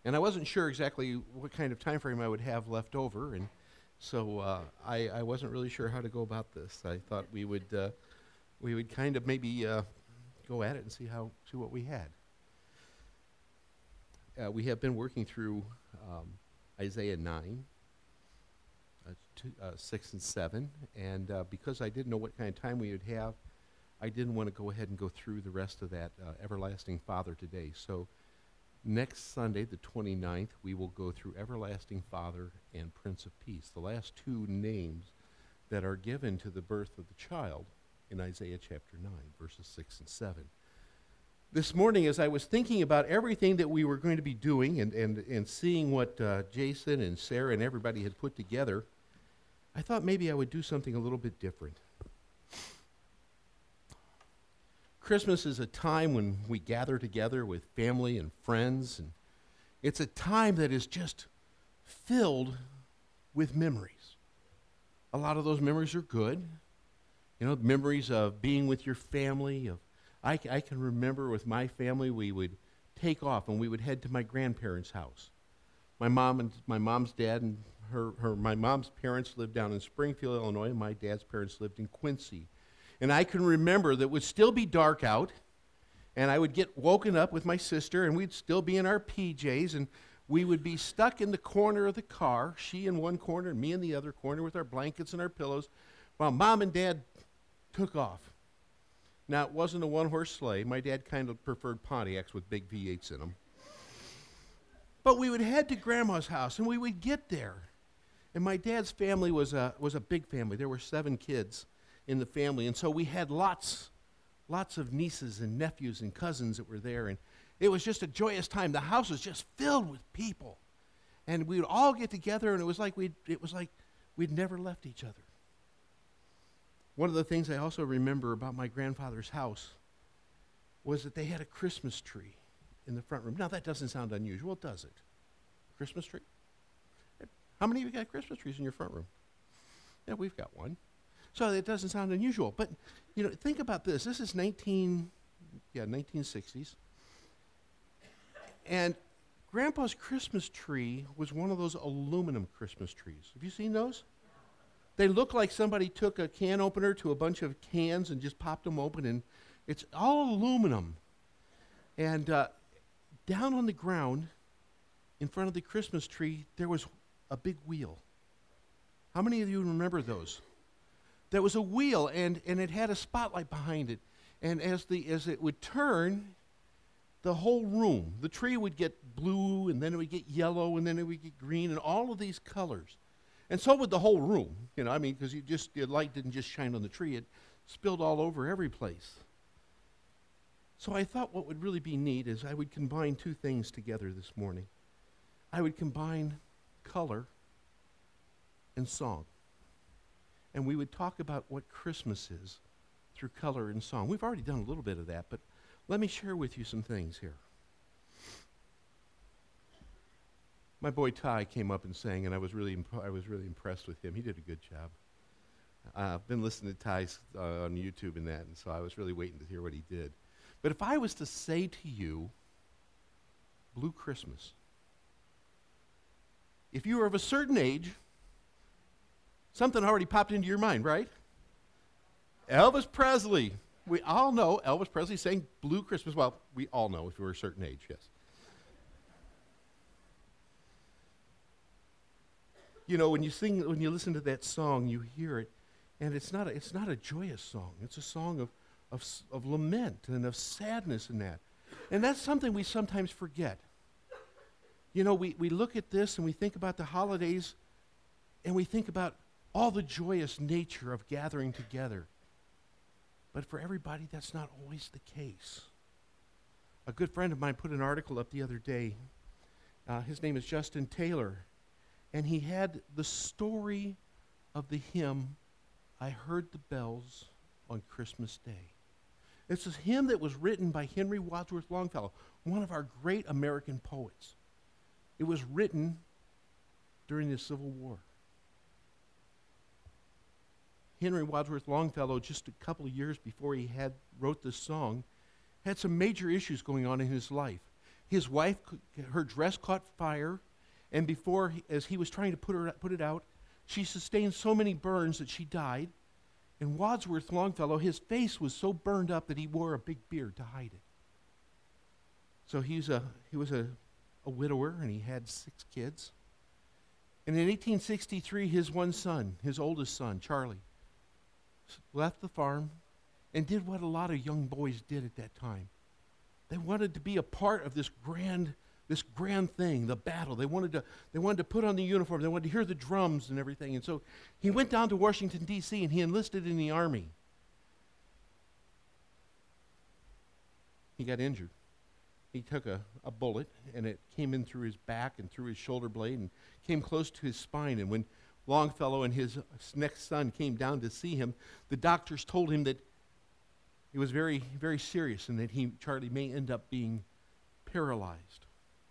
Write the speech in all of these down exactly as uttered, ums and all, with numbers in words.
And I wasn't sure exactly what kind of time frame I would have left over, and so uh, I, I wasn't really sure how to go about this. I thought we would uh, we would kind of maybe uh, go at it and see how see what we had. Uh, we have been working through um, Isaiah nine, uh, two, uh, six, and seven, and uh, because I didn't know what kind of time we would have, I didn't want to go ahead and go through the rest of that uh, Everlasting Father today. So next Sunday, the twenty-ninth, we will go through Everlasting Father and Prince of Peace, the last two names that are given to the birth of the child in Isaiah chapter nine, verses six and seven. This morning, as I was thinking about everything that we were going to be doing and, and, and seeing what uh, Jason and Sarah and everybody had put together, I thought maybe I would do something a little bit different. Christmas is a time when we gather together with family and friends, and it's a time that is just filled with memories. A lot of those memories are good. You know, memories of being with your family. Of I, I can remember with my family, we would take off and we would head to my grandparents' house. My mom and my mom's dad and her, her my mom's parents lived down in Springfield, Illinois, and my dad's parents lived in Quincy. And I can remember that it would still be dark out, and I would get woken up with my sister, and we'd still be in our P Js, and we would be stuck in the corner of the car, she in one corner and me in the other corner with our blankets and our pillows, while Mom and Dad took off. Now, it wasn't a one-horse sleigh. My dad kind of preferred Pontiacs with big V eights in them. But we would head to Grandma's house, and we would get there. And my dad's family was a, was a big family. There were seven kids in the family, and so we had lots, lots of nieces and nephews and cousins that were there, and it was just a joyous time. The house was just filled with people, and we would all get together, and it was like we'd, it was like we'd never left each other. One of the things I also remember about my grandfather's house was that they had a Christmas tree in the front room. Now, that doesn't sound unusual, does it? Christmas tree? How many of you got Christmas trees in your front room? Yeah, we've got one. So it doesn't sound unusual. But, you know, think about this. This is nineteen, yeah, nineteen sixties. And Grandpa's Christmas tree was one of those aluminum Christmas trees. Have you seen those? They look like somebody took a can opener to a bunch of cans and just popped them open, and it's all aluminum. And uh, down on the ground, in front of the Christmas tree, there was a big wheel. How many of you remember those? There was a wheel, and, and it had a spotlight behind it. And as the as it would turn, the whole room, the tree would get blue, and then it would get yellow, and then it would get green, and all of these colors. And so would the whole room, you know, I mean, because you just the light didn't just shine on the tree, it spilled all over every place. So I thought what would really be neat is I would combine two things together this morning. I would combine color and song. And we would talk about what Christmas is through color and song. We've already done a little bit of that, but let me share with you some things here. My boy Ty came up and sang, and I was really imp- I was really impressed with him. He did a good job. Uh, I've been listening to Ty uh, on YouTube and that, and so I was really waiting to hear what he did. But if I was to say to you, Blue Christmas, if you were of a certain age, something already popped into your mind, right? Elvis Presley. We all know Elvis Presley sang Blue Christmas. Well, we all know if you were a certain age, yes. You know, when you sing, when you listen to that song, you hear it, and it's not a, it's not a joyous song. It's a song of, of, of lament and of sadness in that. And that's something we sometimes forget. You know, we, we look at this and we think about the holidays, and we think about all the joyous nature of gathering together. But for everybody, that's not always the case. A good friend of mine put an article up the other day. Uh, his name is Justin Taylor. And he had the story of the hymn, I Heard the Bells on Christmas Day. It's a hymn that was written by Henry Wadsworth Longfellow, one of our great American poets. It was written during the Civil War. Henry Wadsworth Longfellow, just a couple of years before he had wrote this song, had some major issues going on in his life. His wife, her dress caught fire, and before, as he was trying to put her put it out, she sustained so many burns that she died. And Wadsworth Longfellow, his face was so burned up that he wore a big beard to hide it. So he's a, he was a, a widower, and he had six kids. And in eighteen sixty-three, his one son, his oldest son, Charlie, left the farm and did what a lot of young boys did at that time. They wanted to be a part of this grand, this grand thing, the battle. They wanted to, they wanted to put on the uniform. They wanted to hear the drums and everything. And so he went down to Washington, D C, and he enlisted in the Army. He got injured. He took a, a bullet, and it came in through his back and through his shoulder blade and came close to his spine. And when Longfellow and his next son came down to see him, the doctors told him that it was very, very serious and that he, Charlie may end up being paralyzed.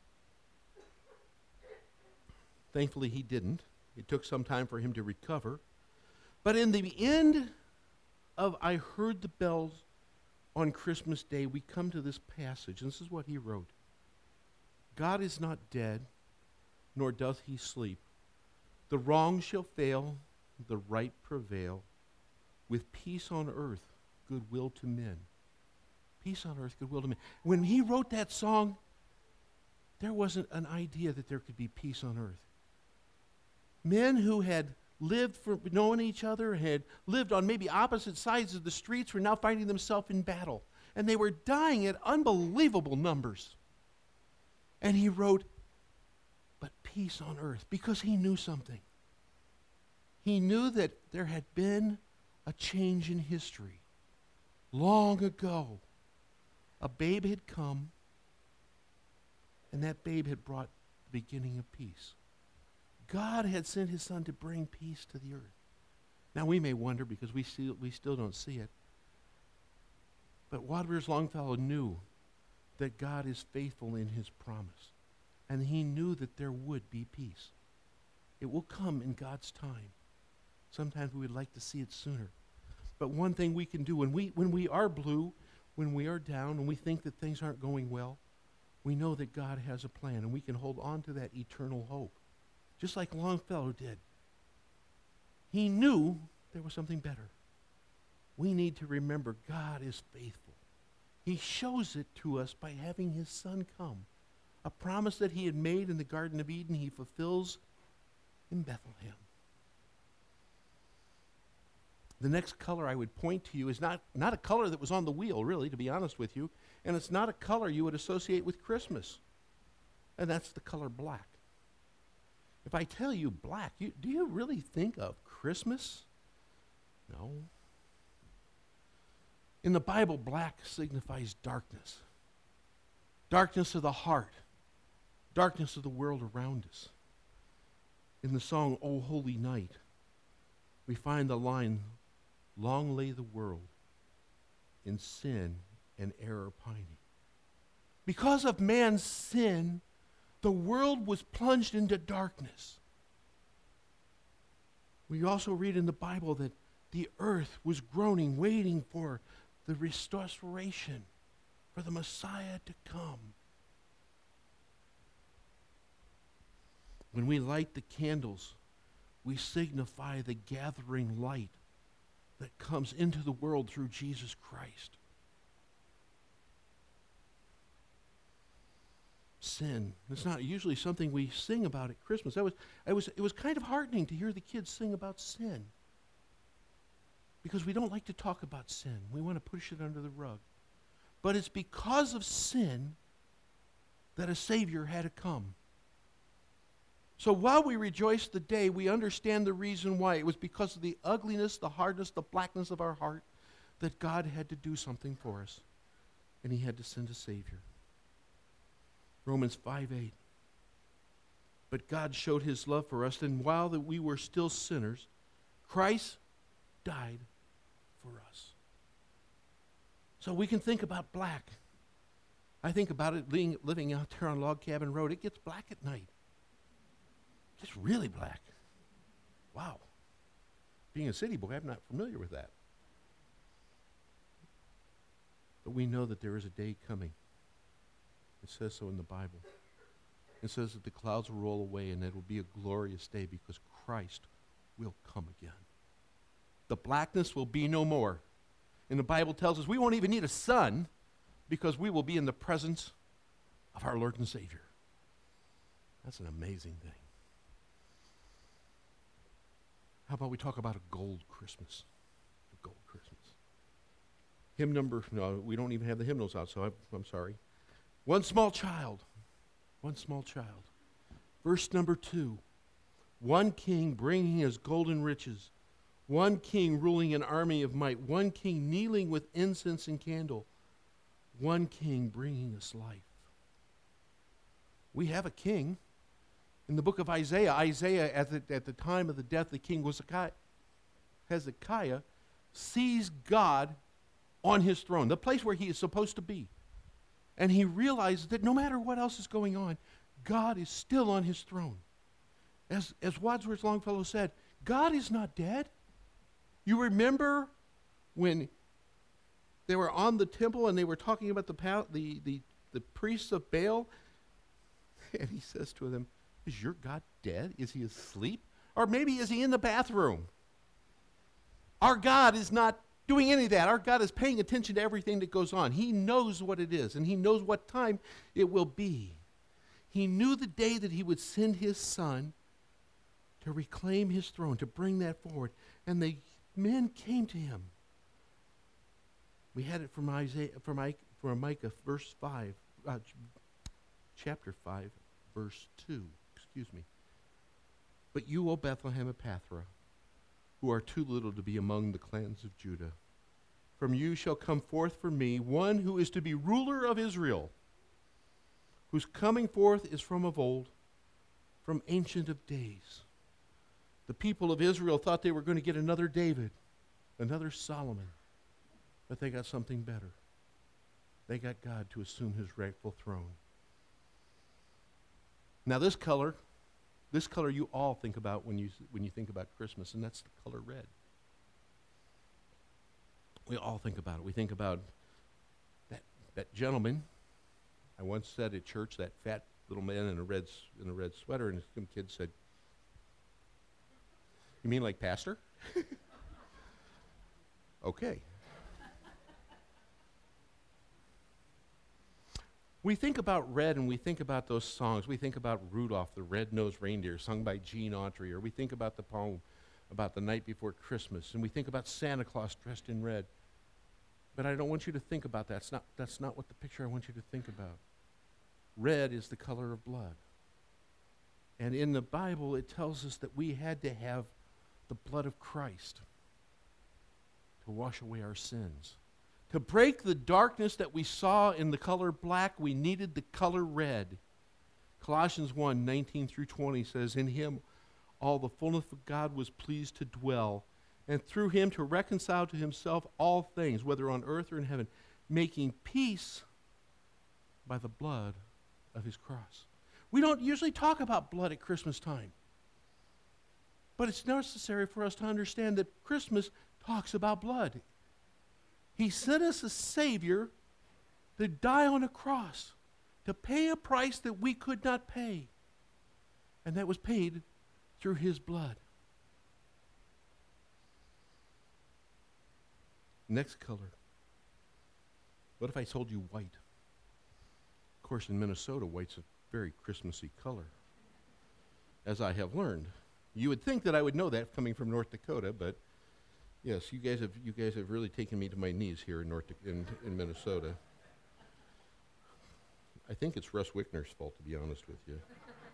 Thankfully, he didn't. It took some time for him to recover. But in the end of I Heard the Bells on Christmas Day, we come to this passage, and this is what he wrote. God is not dead, nor doth he sleep. The wrong shall fail, the right prevail. With peace on earth, goodwill to men. Peace on earth, goodwill to men. When he wrote that song, there wasn't an idea that there could be peace on earth. Men who had lived for knowing each other, had lived on maybe opposite sides of the streets, were now finding themselves in battle. And they were dying at unbelievable numbers. And he wrote, but peace on earth, because he knew something. He knew that there had been a change in history. Long ago, a babe had come, and that babe had brought the beginning of peace. God had sent his son to bring peace to the earth. Now we may wonder because we still, we still don't see it. But Wadsworth Longfellow knew that God is faithful in his promise. And he knew that there would be peace. It will come in God's time. Sometimes we would like to see it sooner. But one thing we can do when we, when we are blue, when we are down, and we think that things aren't going well, we know that God has a plan, and we can hold on to that eternal hope. Just like Longfellow did. He knew there was something better. We need to remember God is faithful. He shows it to us by having his son come. A promise that he had made in the Garden of Eden, he fulfills in Bethlehem. The next color I would point to you is not, not a color that was on the wheel, really, to be honest with you. And it's not a color you would associate with Christmas. And that's the color black. If I tell you black, you, do you really think of Christmas? No. In the Bible, black signifies darkness. Darkness of the heart. Darkness of the world around us. In the song, O Holy Night, we find the line, long lay the world in sin and error pining. Because of man's sin, the world was plunged into darkness. We also read in the Bible that the earth was groaning, waiting for the restoration, for the Messiah to come. When we light the candles, we signify the gathering light that comes into the world through Jesus Christ. Sin. It's not usually something we sing about at Christmas. That was, it was, it was kind of heartening to hear the kids sing about sin. Because we don't like to talk about sin. We want to push it under the rug. But it's because of sin that a Savior had to come. So while we rejoice the day, we understand the reason why. It was because of the ugliness, the hardness, the blackness of our heart that God had to do something for us. And he had to send a Savior. Romans five eight. But God showed his love for us, and while that we were still sinners, Christ died for us. So we can think about black. I think about it living, living out there on Log Cabin Road. It gets black at night. It gets really black. Wow. Being a city boy, I'm not familiar with that. But we know that there is a day coming It says so in the Bible. It says that the clouds will roll away and it will be a glorious day because Christ will come again. The blackness will be no more. And the Bible tells us we won't even need a sun because we will be in the presence of our Lord and Savior. That's an amazing thing. How about we talk about a gold Christmas? A gold Christmas. Hymn number, no, we don't even have the hymnals out, so I'm, I'm sorry. One small child. One small child. Verse number two. One king bringing his golden riches. One king ruling an army of might. One king kneeling with incense and candle. One king bringing us life. We have a king. In the book of Isaiah, Isaiah, at the, at the time of the death of King Hezekiah, sees God on his throne, the place where he is supposed to be. And he realizes that no matter what else is going on, God is still on his throne. As, as Wadsworth Longfellow said, God is not dead. You remember when they were on the temple and they were talking about the, the, the, the priests of Baal? And he says to them, is your God dead? Is he asleep? Or maybe is he in the bathroom? Our God is not doing any of that. Our God is paying attention to everything that goes on. He knows what it is, and he knows what time it will be. He knew the day that he would send his son to reclaim his throne, to bring that forward. And the men came to him. We had it from Isaiah, from, from Micah, verse five, uh, chapter five, verse two. Excuse me. But you, O Bethlehem Ephrathah, who are too little to be among the clans of Judah, from you shall come forth for me one who is to be ruler of Israel, whose coming forth is from of old, from ancient of days. The people of Israel thought they were going to get another David, another Solomon, but they got something better. They got God to assume his rightful throne. Now this color, this color you all think about when you when you think about Christmas, and that's the color red. We all think about it. We think about that that gentleman. I once said at church, that fat little man in a red in a red sweater, and some kid said, "You mean like pastor?" Okay. We think about red and we think about those songs. We think about Rudolph, the Red-Nosed Reindeer, sung by Gene Autry, or we think about the poem about the night before Christmas, and we think about Santa Claus dressed in red. But I don't want you to think about that. That's not, that's not what the picture I want you to think about. Red is the color of blood. And in the Bible, it tells us that we had to have the blood of Christ to wash away our sins. To break the darkness that we saw in the color black, we needed the color red. Colossians one, nineteen through twenty says, in him all the fullness of God was pleased to dwell, and through him to reconcile to himself all things, whether on earth or in heaven, making peace by the blood of his cross. We don't usually talk about blood at Christmas time, but it's necessary for us to understand that Christmas talks about blood. He sent us a Savior to die on a cross, to pay a price that we could not pay, and that was paid through his blood. Next color. What if I told you white? Of course, in Minnesota, white's a very Christmassy color, as I have learned. You would think that I would know that coming from North Dakota, but yes, you guys have you guys have really taken me to my knees here in North in, in Minnesota. I think it's Russ Wickner's fault, to be honest with you.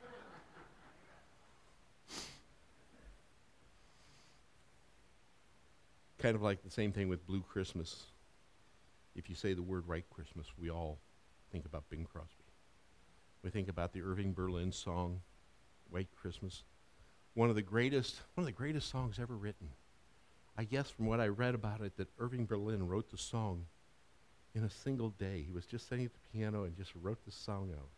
Kind of like the same thing with Blue Christmas. If you say the word White Christmas, we all think about Bing Crosby. We think about the Irving Berlin song, White Christmas. One of the greatest, one of the greatest songs ever written. I guess from what I read about it that Irving Berlin wrote the song in a single day. He was just sitting at the piano and just wrote the song out.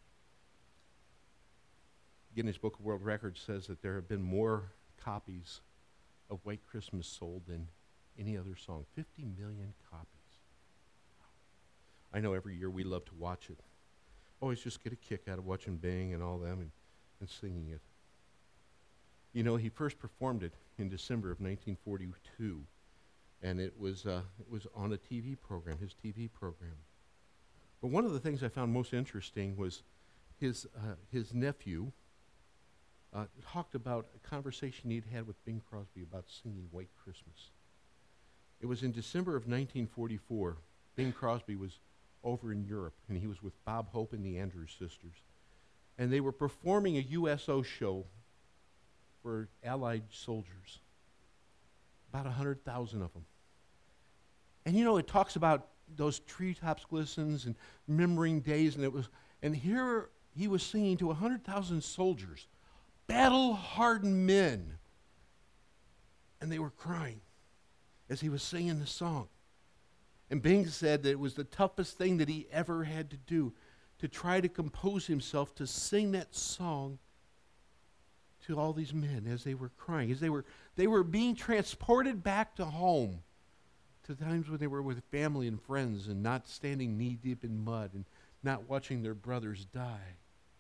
Guinness Book of World Records says that there have been more copies of White Christmas sold than any other song. fifty million copies. Wow. I know every year we love to watch it. always just get a kick out of watching Bing and all them and, and singing it. You know, he first performed it in December of nineteen forty-two, and it was uh, it was on a T V program, his T V program. But one of the things I found most interesting was his uh, his nephew uh, talked about a conversation he'd had with Bing Crosby about singing White Christmas. It was in December of nineteen forty-four. Bing Crosby was over in Europe, and he was with Bob Hope and the Andrews Sisters. And they were performing a U S O show for Allied soldiers, about one hundred thousand of them. And you know, it talks about those treetops glistens and remembering days, and it was, and here he was singing to one hundred thousand soldiers, battle-hardened men, and they were crying as he was singing the song. And Bing said that it was the toughest thing that he ever had to do, to try to compose himself to sing that song to all these men as they were crying, as they were they were being transported back to home, to times when they were with family and friends and not standing knee-deep in mud and not watching their brothers die.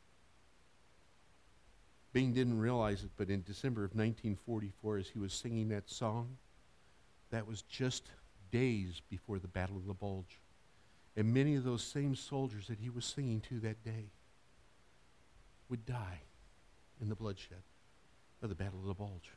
Bing didn't realize it, but in December of nineteen forty-four, as he was singing that song, that was just days before the Battle of the Bulge. And many of those same soldiers that he was singing to that day would die in the bloodshed of the Battle of the Bulge.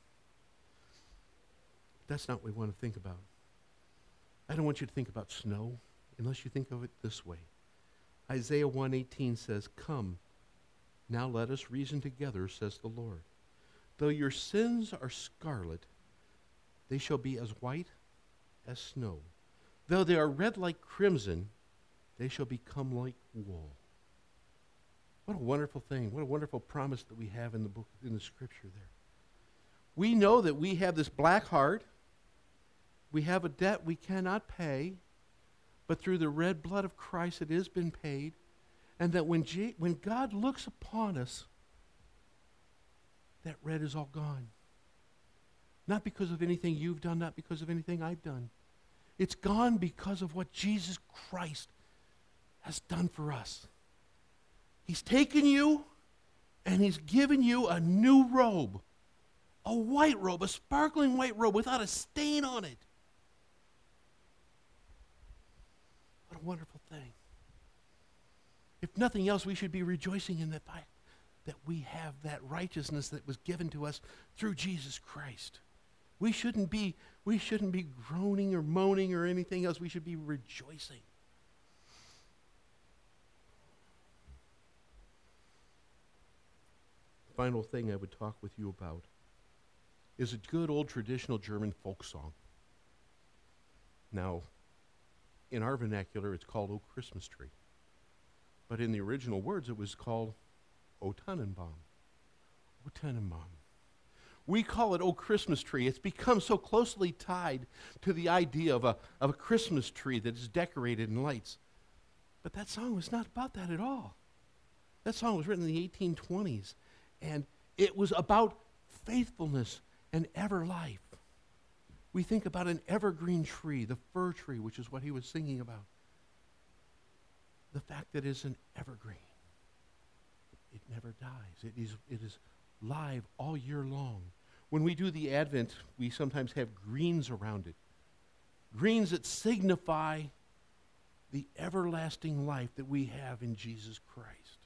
But that's not what we want to think about. I don't want you to think about snow unless you think of it this way. Isaiah one eighteen says, "Come, now let us reason together, says the Lord. Though your sins are scarlet, they shall be as white as snow. Though they are red like crimson, they shall become like wool." What a wonderful thing. What a wonderful promise that we have in the book, in the scripture there. We know that we have this black heart. We have a debt we cannot pay, but through the red blood of Christ it has been paid. And that when, G- when God looks upon us, that red is all gone. Not because of anything you've done, not because of anything I've done. It's gone because of what Jesus Christ has done for us. He's taken you and he's given you a new robe, a white robe, a sparkling white robe without a stain on it. What a wonderful thing. If nothing else, we should be rejoicing in the fact that we have that righteousness that was given to us through Jesus Christ. We shouldn't be, we shouldn't be groaning or moaning or anything else. We should be rejoicing. Final thing I would talk with you about is a good old traditional German folk song. Now, in our vernacular, it's called O Christmas Tree. But in the original words, it was called O Tannenbaum. O Tannenbaum. We call it O Christmas Tree. It's become so closely tied to the idea of a, of a Christmas tree that is decorated in lights. But that song was not about that at all. That song was written in the eighteen twenties, and it was about faithfulness and ever life. We think about an evergreen tree, the fir tree, which is what he was singing about. The fact that it's an evergreen. It never dies. It is, it is live all year long. When we do the Advent, we sometimes have greens around it. Greens that signify the everlasting life that we have in Jesus Christ.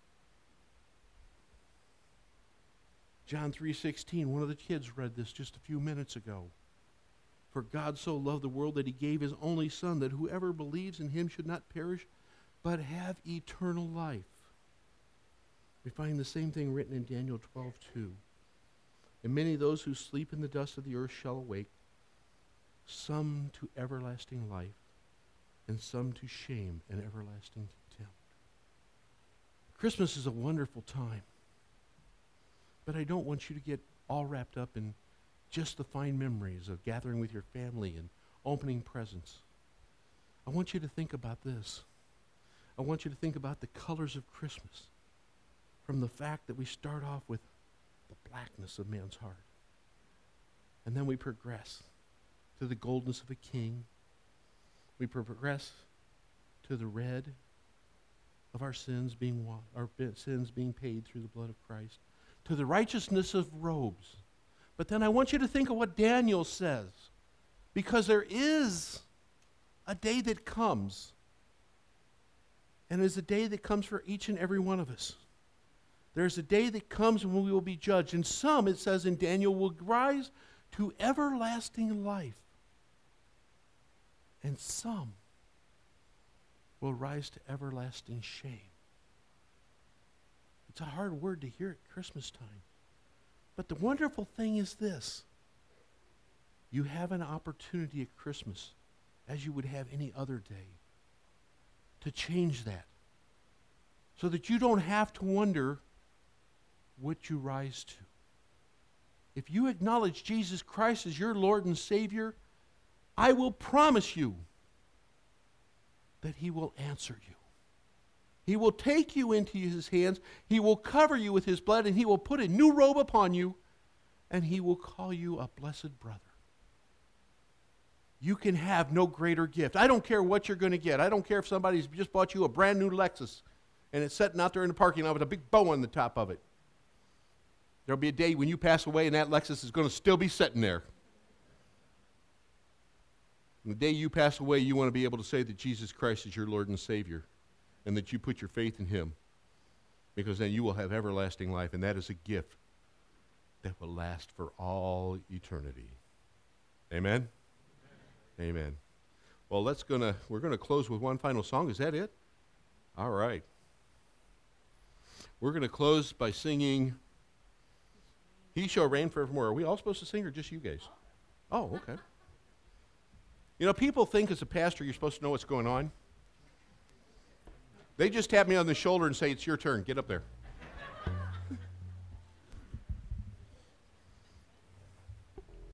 John three sixteen, one of the kids read this just a few minutes ago. For God so loved the world that he gave his only Son, that whoever believes in him should not perish, but have eternal life. We find the same thing written in Daniel twelve two. And many of those who sleep in the dust of the earth shall awake, some to everlasting life, and some to shame and everlasting contempt. Christmas is a wonderful time. But I don't want you to get all wrapped up in just the fine memories of gathering with your family and opening presents. I want you to think about this. I want you to think about the colors of Christmas, from the fact that we start off with the blackness of man's heart. And then we progress to the goldness of a king. We progress to the red of our sins being wa- our sins being paid through the blood of Christ, to the righteousness of robes. But then I want you to think of what Daniel says, because there is a day that comes, and it is a day that comes for each and every one of us. There's a day that comes when we will be judged, and some, it says in Daniel, will rise to everlasting life, and some will rise to everlasting shame. It's a hard word to hear at Christmas time. But the wonderful thing is this. You have an opportunity at Christmas, as you would have any other day, to change that, so that you don't have to wonder what you rise to. If you acknowledge Jesus Christ as your Lord and Savior, I will promise you that He will answer you. He will take you into His hands, He will cover you with His blood, and He will put a new robe upon you, and He will call you a blessed brother. You can have no greater gift. I don't care what you're going to get. I don't care if somebody's just bought you a brand new Lexus, and it's sitting out there in the parking lot with a big bow on the top of it. There'll be a day when you pass away, and that Lexus is going to still be sitting there. And the day you pass away, you want to be able to say that Jesus Christ is your Lord and Savior, and that you put your faith in Him, because then you will have everlasting life, and that is a gift that will last for all eternity. Amen? Amen. Amen. Well, let's gonna we're gonna close with one final song. Is that it? All right. We're gonna close by singing "He Shall Reign Forevermore." Are we all supposed to sing, or just you guys? Oh, okay. You know, people think as a pastor you're supposed to know what's going on. They just tap me on the shoulder and say, "It's your turn. Get up there."